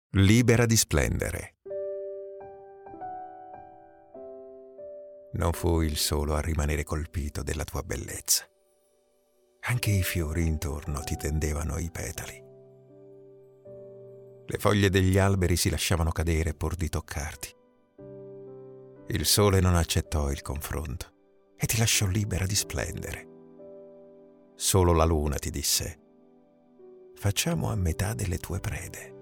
Libera di splendere. Non fui il solo a rimanere colpito della tua bellezza. Anche i fiori intorno ti tendevano i petali. Le foglie degli alberi si lasciavano cadere pur di toccarti. Il sole non accettò il confronto e ti lasciò libera di splendere. Solo la luna ti disse: facciamo a metà delle tue prede.